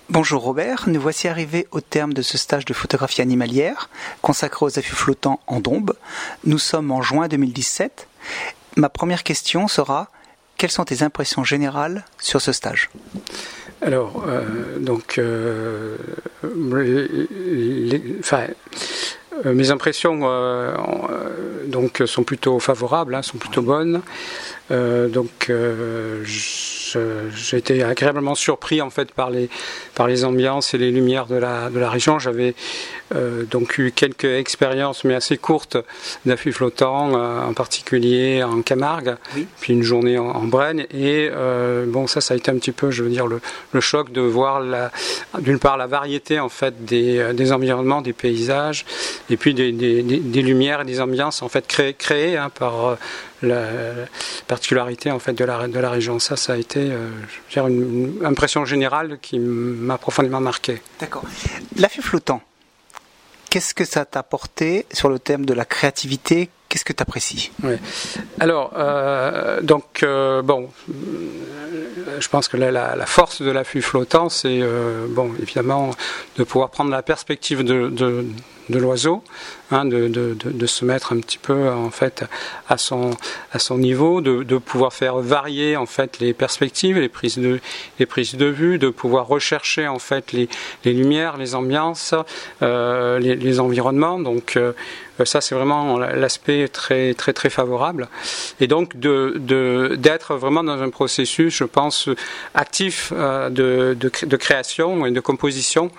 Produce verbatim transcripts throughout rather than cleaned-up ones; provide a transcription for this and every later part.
Bonjour Robert, nous voici arrivés au terme de ce stage de photographie animalière consacré aux affûts flottants en Dombes. Nous sommes en juin deux mille dix-sept. Ma première question sera, quelles sont tes impressions générales sur ce stage ? Alors, euh, donc, euh, les, les, enfin, euh, mes impressions euh, euh, donc, sont plutôt favorables, hein, sont plutôt bonnes. Euh, donc, euh, je, j'ai été agréablement surpris en fait par les par les ambiances et les lumières de la de la région. J'avais euh, donc eu quelques expériences, mais assez courtes, d'affûts flottants, euh, en particulier en Camargue, oui. Puis une journée en, en Brenne. Et euh, bon, ça, ça a été un petit peu, je veux dire, le, le choc de voir la, d'une part la variété en fait des des environnements, des paysages, et puis des des, des, des lumières et des ambiances en fait créées créées hein, par la particularité en fait de la de la région. Ça, ça a été euh, je veux dire, une, une impression générale qui m'a profondément marqué. D'accord. L'affût flottant, qu'est-ce que ça t'a apporté sur le thème de la créativité ? Qu'est-ce que tu apprécies ? Oui. Alors, euh, donc, euh, bon, je pense que la, la, la force de l'affût flottant, c'est, euh, bon, évidemment, de pouvoir prendre la perspective de, de, de l'oiseau, hein, de, de, de, de se mettre un petit peu, en fait, à son, à son niveau, de, de pouvoir faire varier, en fait, les perspectives, les prises de, les prises de vue, de pouvoir rechercher, en fait, les, les lumières, les ambiances, euh, les, les environnements. Donc, euh, ça, c'est vraiment l'aspect très, très, très favorable. Et donc, de, de, d'être vraiment dans un processus, je pense, actif euh, de, de, de création et de composition.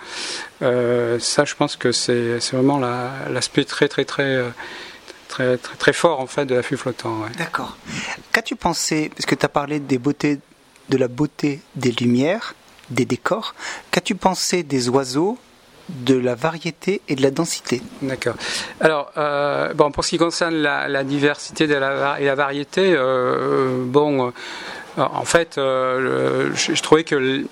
Euh, ça, je pense que c'est, c'est vraiment la, l'aspect très, très, très, très, très, très fort, en fait, de l'affût flottant. Ouais. D'accord. Qu'as-tu pensé, parce que tu as parlé des beautés, de la beauté des lumières, des décors, qu'as-tu pensé des oiseaux, de la variété et de la densité? D'accord. Alors, euh, bon, pour ce qui concerne la, la diversité de la, et la variété, euh, bon, euh, en fait, euh, je, je trouvais que euh,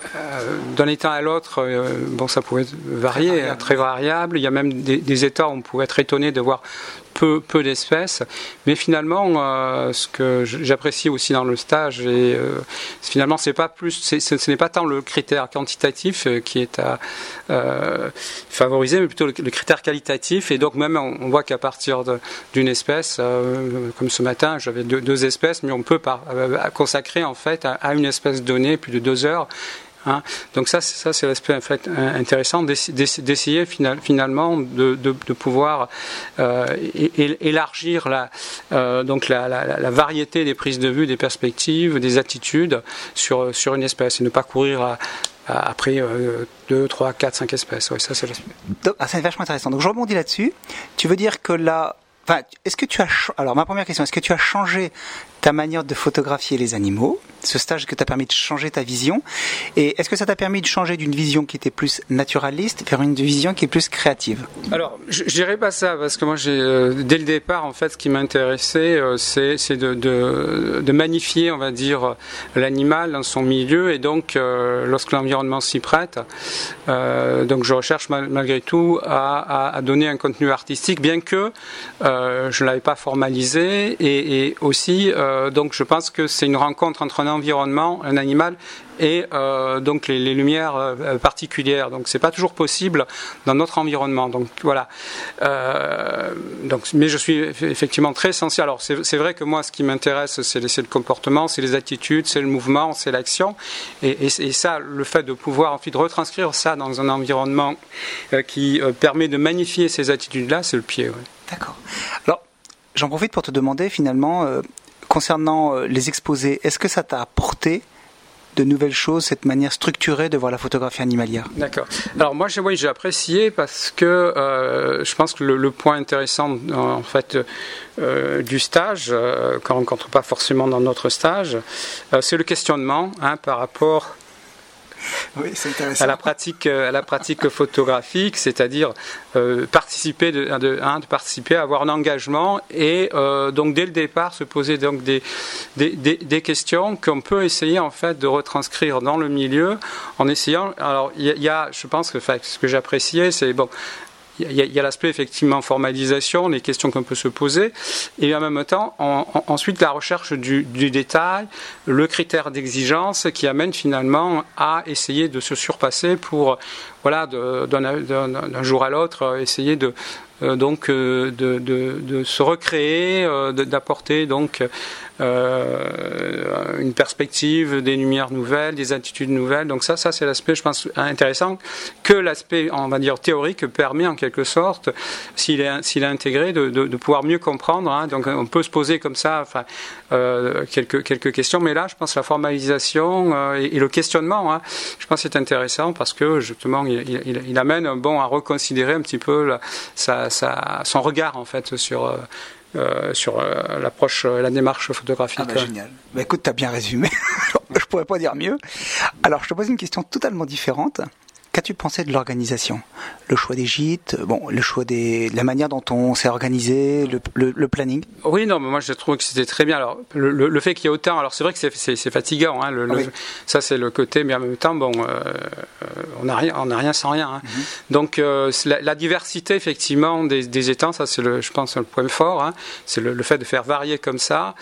d'un étang à l'autre, euh, bon, ça pouvait varier, très variable. très variable. Il y a même des, des étangs où on pouvait être étonné de voir peu, peu d'espèces, mais finalement, euh, ce que j'apprécie aussi dans le stage, et euh, finalement, c'est pas plus, c'est, ce n'est pas tant le critère quantitatif euh, qui est à euh, favoriser, mais plutôt le, le critère qualitatif. Et donc, même on, on voit qu'à partir de, d'une espèce, euh, comme ce matin, j'avais deux, deux espèces, mais on peut par, euh, consacrer en fait à, à une espèce donnée plus de deux heures. Hein. Donc ça, c'est, ça, c'est l'aspect en fait, intéressant d'essayer finalement de, de, de pouvoir euh, élargir la, euh, donc la, la, la variété des prises de vue, des perspectives, des attitudes sur, sur une espèce et ne pas courir à, à, après euh, deux, trois, quatre, cinq espèces. Ouais, ça, c'est l'aspect. Ah, c'est vachement intéressant. Donc je rebondis là-dessus. Tu veux dire que là, enfin, est-ce que tu as, alors ma première question, est-ce que tu as changé ta manière de photographier les animaux, ce stage que t'a permis de changer ta vision, et est-ce que ça t'a permis de changer d'une vision qui était plus naturaliste vers une vision qui est plus créative? Alors, je, je dirais pas ça, parce que moi, j'ai, euh, dès le départ, en fait, ce qui m'intéressait, euh, c'est, c'est de, de, de magnifier, on va dire, l'animal dans son milieu, et donc, euh, lorsque l'environnement s'y prête, euh, donc je recherche mal, malgré tout à, à, à donner un contenu artistique, bien que euh, je ne l'avais pas formalisé, et, et aussi, euh, donc je pense que c'est une rencontre entre un environnement, un animal et euh, donc les, les lumières euh, particulières. Donc c'est pas toujours possible dans notre environnement. Donc voilà. Euh, donc, mais je suis effectivement très sensible. Alors c'est, c'est vrai que moi, ce qui m'intéresse, c'est, c'est le comportement, c'est les attitudes, c'est le mouvement, c'est l'action. Et, et, et ça, le fait de pouvoir en fait retranscrire ça dans un environnement euh, qui euh, permet de magnifier ces attitudes-là, c'est le pied. Ouais. D'accord. Alors j'en profite pour te demander finalement. Euh, Concernant les exposés, est-ce que ça t'a apporté de nouvelles choses, cette manière structurée de voir la photographie animalière? D'accord. Alors moi, j'ai, oui, j'ai apprécié parce que euh, je pense que le, le point intéressant en fait euh, du stage, euh, qu'on ne rencontre pas forcément dans notre stage, euh, c'est le questionnement hein, par rapport oui, c'est intéressant. à la pratique, à la pratique photographique, c'est-à-dire euh, participer, de, de, hein, de participer, avoir un engagement et euh, donc dès le départ se poser donc des, des, des, des questions qu'on peut essayer en fait de retranscrire dans le milieu en essayant. Alors il y, y a, je pense que enfin, ce que j'appréciais, c'est bon. il y a, y a l'aspect effectivement formalisation, les questions qu'on peut se poser, et en même temps, en, en, ensuite la recherche du, du détail, le critère d'exigence qui amène finalement à essayer de se surpasser pour, voilà, de, d'un, d'un, d'un jour à l'autre, essayer de Euh, donc euh, de, de, de se recréer, euh, de, d'apporter donc euh, une perspective, des lumières nouvelles, des attitudes nouvelles. Donc ça, ça c'est l'aspect, je pense, intéressant que l'aspect, on va dire théorique, permet en quelque sorte, s'il est, s'il est intégré, de, de, de pouvoir mieux comprendre. Hein. Donc on peut se poser comme ça, enfin, euh, quelques quelques questions, mais là, je pense la formalisation euh, et, et le questionnement, hein, je pense que c'est intéressant parce que justement, il, il, il amène bon à reconsidérer un petit peu la, sa Sa, son regard en fait sur, euh, sur euh, l'approche, la démarche photographique. Ah bah, génial. Bah, écoute, tu as bien résumé. Je pourrais pas dire mieux. Alors, je te pose une question totalement différente. Qu'as-tu pensé de l'organisation ? Le choix des gîtes, bon, le choix des, la manière dont on s'est organisé, le, le, le planning. Oui, non, mais moi je trouve que c'était très bien. Alors, le, le, le fait qu'il y ait autant, alors c'est vrai que c'est, c'est, c'est fatigant, hein, le, oui. le, ça c'est le côté, mais en même temps, bon, euh, on n'a rien, on n'a rien sans rien. Hein. Mm-hmm. Donc, euh, la, la diversité effectivement des, des étangs, ça c'est le, je pense, le point fort. Hein, c'est le, le fait de faire varier comme ça,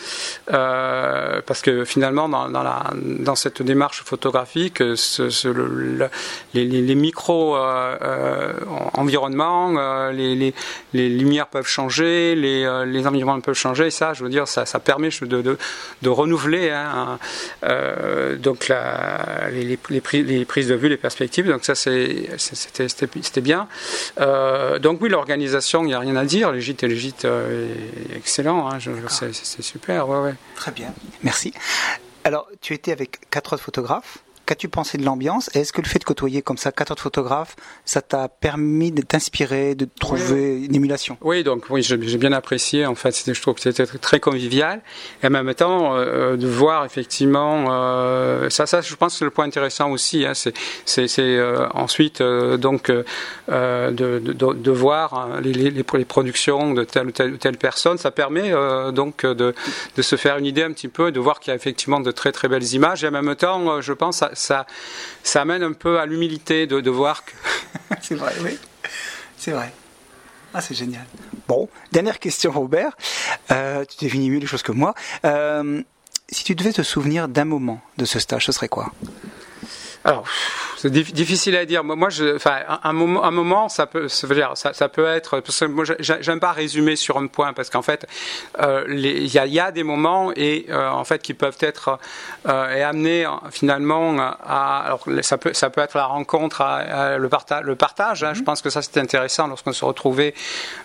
euh, parce que finalement, dans, dans, la, dans cette démarche photographique, ce, ce, le, le, les, les les micro euh, euh, environnements, euh, les, les, les lumières peuvent changer, les, euh, les environnements peuvent changer, et ça, je veux dire, ça, ça permet de, de, de renouveler hein, euh, donc la, les, les, les, prises, les prises de vue, les perspectives, donc ça, c'est, c'était, c'était, c'était bien. Euh, donc oui, l'organisation, il n'y a rien à dire, les gîtes et les gîtes, euh, excellent, hein, je, c'est, c'est super, ouais, ouais. Très bien, merci. Alors, tu étais avec quatre autres photographes. Qu'as-tu pensé de l'ambiance ? Et est-ce que le fait de côtoyer comme ça quatre autres photographes, ça t'a permis de t'inspirer, de trouver oui. une émulation ? Oui, donc oui, j'ai, j'ai bien apprécié. En fait, c'était, je trouve que c'était très convivial. Et en même temps, euh, de voir effectivement, euh, ça, ça, je pense que c'est le point intéressant aussi. Hein, c'est, c'est, c'est euh, ensuite euh, donc euh, de, de, de voir les, les, les productions de telle ou telle, telle personne. Ça permet euh, donc de, de se faire une idée un petit peu, de voir qu'il y a effectivement de très très belles images. Et en même temps, je pense ça Ça, ça amène un peu à l'humilité de, de voir que... C'est vrai, oui. C'est vrai. Ah, c'est génial. Bon, dernière question, Robert. Euh, tu définis mieux les choses que moi. Euh, si tu devais te souvenir d'un moment de ce stage, ce serait quoi ? Alors, c'est difficile à dire. Moi, moi je, enfin, un moment, un moment, ça peut, ça veut dire, ça, ça peut être. Parce que moi, j'aime pas résumer sur un point parce qu'en fait, euh, il y a, y a des moments et euh, en fait qui peuvent être euh, et amener finalement à. Alors, ça peut, ça peut être la rencontre, à, à le partage, le partage. Hein, mm-hmm. Je pense que ça c'était intéressant lorsqu'on se retrouvait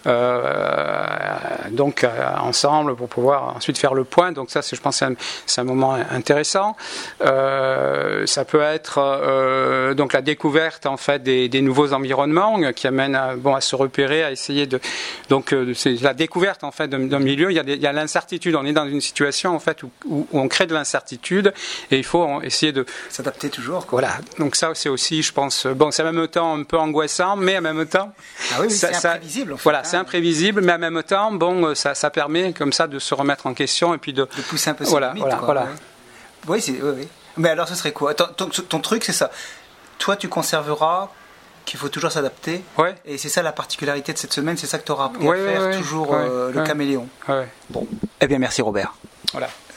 euh, donc euh, ensemble pour pouvoir ensuite faire le point. Donc ça, c'est, je pense, c'est un, c'est un moment intéressant. Euh, ça peut être Euh, donc la découverte en fait des, des nouveaux environnements qui amènent à, bon, à se repérer, à essayer de donc euh, c'est la découverte en fait d'un, d'un milieu. Il y a des, il y a l'incertitude. On est dans une situation en fait où, où, où on crée de l'incertitude et il faut essayer de s'adapter toujours. Quoi. Voilà. Donc ça c'est aussi, je pense, bon, c'est en même temps un peu angoissant, mais en même temps, ah oui, oui, ça, c'est imprévisible. En fait, voilà, hein. C'est imprévisible, mais en même temps, bon, ça, ça permet comme ça de se remettre en question et puis de, de pousser un peu. Voilà, limite, voilà, quoi, voilà. Ouais. Oui, c'est, oui, oui. Mais alors, ce serait quoi ? ton, ton, ton truc, c'est ça. Toi, tu conserveras qu'il faut toujours s'adapter. Ouais. Et c'est ça la particularité de cette semaine, c'est ça que tu auras appris ouais, à faire, ouais, toujours ouais, euh, le ouais. caméléon. Ouais. Bon. Eh bien, merci Robert. Voilà.